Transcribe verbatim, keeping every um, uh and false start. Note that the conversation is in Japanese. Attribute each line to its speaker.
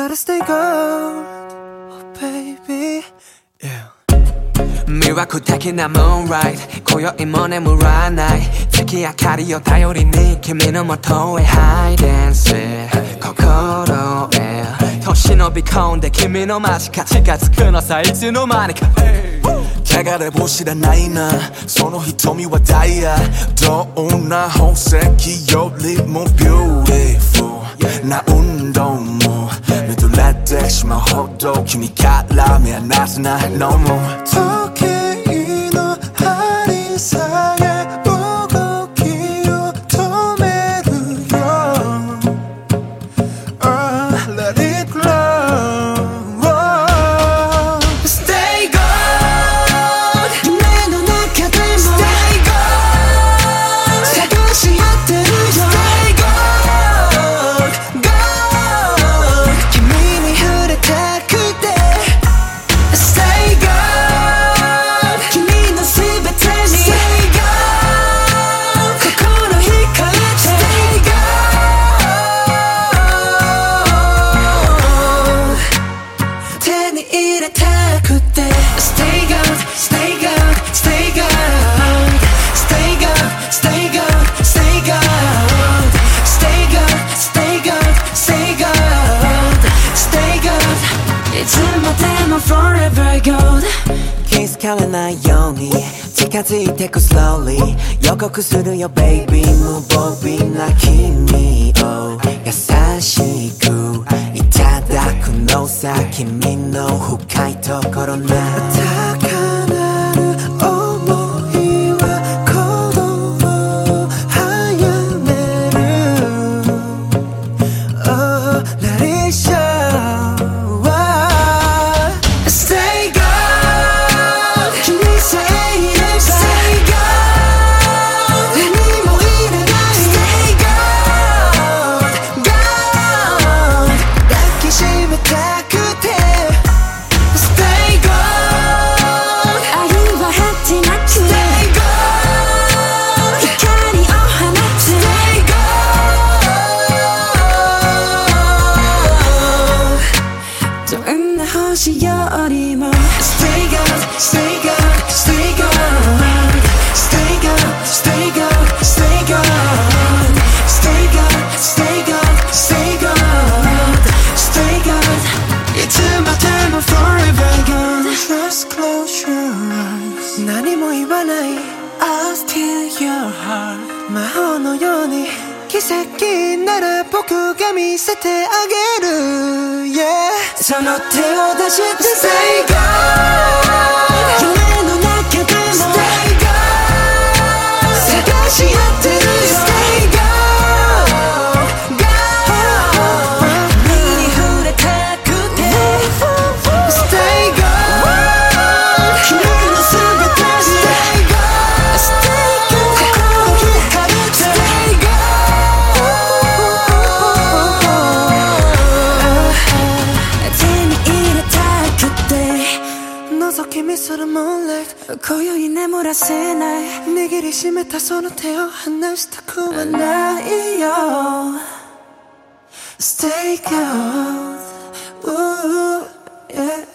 Speaker 1: gotta stay gold, oh baby, yeah. 魅惑的な moonlight 今宵も眠らない月明かりを頼りに君の元へ hide and seek 心へと忍び込んで君の間近近づくのさいつの間にか
Speaker 2: 汚れも知らないなその瞳はダイヤどんな宝石よりも beautiful な運動も見とれてしまうほど君から目離せないのも時計の針さえ動きを止めるよ、oh, Let it glow
Speaker 1: Stay gold 夢の中でも Stay gold 探し合ってるよ Stay gold gold 君に触れたくて Stay gold 君のすべてに Stay gold 心惹かれて Stay gold 手に入れたくて Stay gold, stay gold, stay gold Stay gold, stay gold, stay gold Stay gold, stay gold, stay gold Stay gold いつまでも forever gold 気づかれないように近づいてく slowly 予告するよ baby 無防備な君を優しくいただくのさ君の深いところな高鳴る想いは鼓動を早める Oh, let it show Stay gold 君さえいれば Stay gold 何もいらない Stay gold gold 抱きしめたくて Stay gold 愛は果てなく Stay gold 光を放つ Stay gold どんな星よりも Stay gold, stay gold, stay gold Stay gold, stay gold, stay gold Stay gold, stay gold, stay gold Stay gold いつまでも forever gold Just close your eyes 何も言わない I'll steal your heart 魔法のように奇跡なら僕が見せてあげる Yeah その手を出して Stay gold 夢の中でも Stay gold 探し合ってるよ Stay gold gold 君に触れたくて Stay gold 君のすべてに Stay gold Stay gold 心惹かれて Stay gold 手に入れたくて覗き見する moonlight 今宵眠らせない握りしめたその手を離したくはないよ Stay gold Ooh, yeah